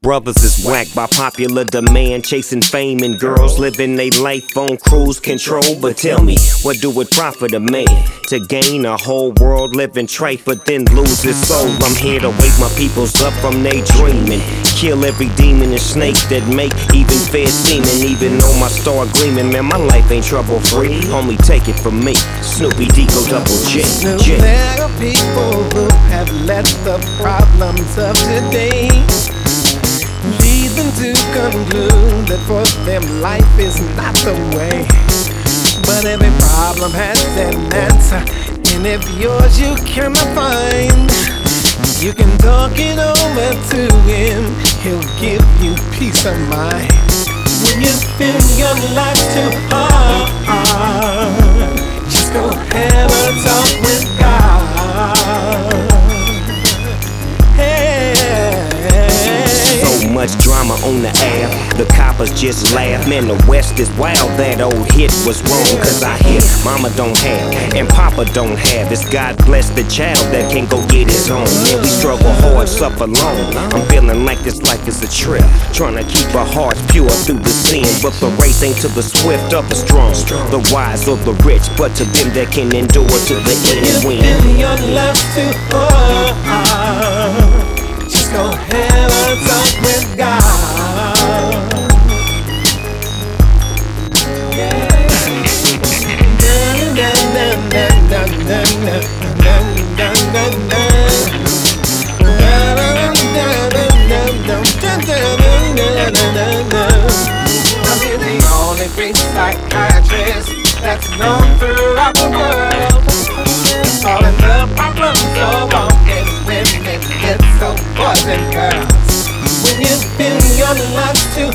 Brothers is whacked by popular demand, chasing fame and girls living their life on cruise control. But tell me, what do it profit a man to gain a whole world living trite but then lose his soul? I'm here to wake my peoples up from they dreaming, kill every demon and snake that make even fair seeming. Even though my star gleaming, man, my life ain't trouble free. Homie, take it from me, Snoopy Deco Double J. There are people who have let the problems of today lead them to conclude that for them life is not the way. But every problem has an answer, and if yours you cannot find, you can talk it over to him, he'll give you peace of mind. When you spend your life too hard, just go have a talk with God. So much drama on the app, the coppers just laugh. Man, the West is wild, that old hit was wrong. Cause I hear mama don't have, and papa don't have. It's God bless the child that can't go get his own. Man, we struggle hard, suffer long. I'm feeling like this life is a trip, trying to keep our hearts pure through the sin. But the race ain't to the swift or the strong, the wise or the rich, but to them that can endure to the end. When your love's too hard, just go have a talk with God. I'm the only great psychiatrist that's known throughout the world. Solving the problems of all men, women, kids, so boys and girls. When you spend your life too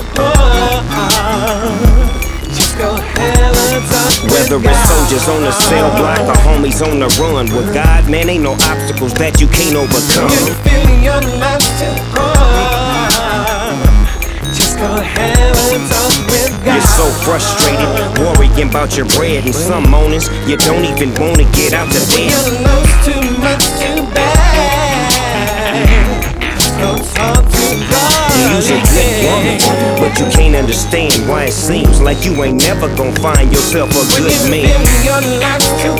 hard, just go have a talk with whether God. it's soldiers on the cell block or homies on the run, with God, man, ain't no obstacles that you can't overcome. When you spend your life too hard, just go have a talk with God. You're so frustrated, worrying about your bread, and some mornings you don't even wanna get out to bed. Your love's too much, too bad. Just go talk to God. You's a good woman, but you can't understand why it seems like you ain't never gonna find yourself a good man. When your life's too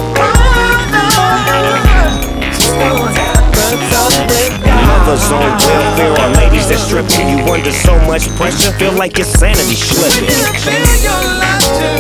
hard, just go have a talk with God. Mothers on welfare or ladies that strip you, you under so much pressure, feel like your sanity slipping. When your life's too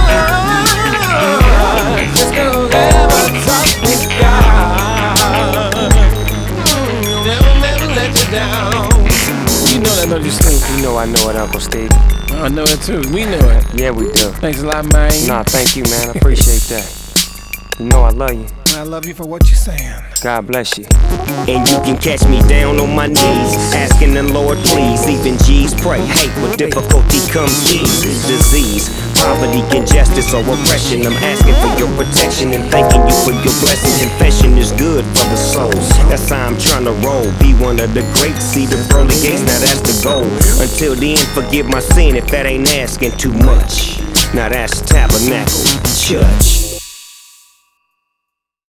hard, just go have a talk with God. Never, never let you down. You know that, don't you, Snoop? You know I know it, Uncle Steve. I know it too. We know it. Yeah, we do. Thanks a lot, man. Nah, thank you, man. I appreciate that. You know I love you. I love you for what you're saying. God bless you. And you can catch me down on my knees, asking the Lord please. Even G's pray. Hey, with difficulty comes ease. Disease, poverty, injustice, or oppression. I'm asking for your protection and thanking you for your blessing. Confession is good for the soul. That's how I'm trying to roll. Be one of the greats, see the pearly gates. Now that's the goal. Until then, forgive my sin if that ain't asking too much. Now that's Tabernacle Church.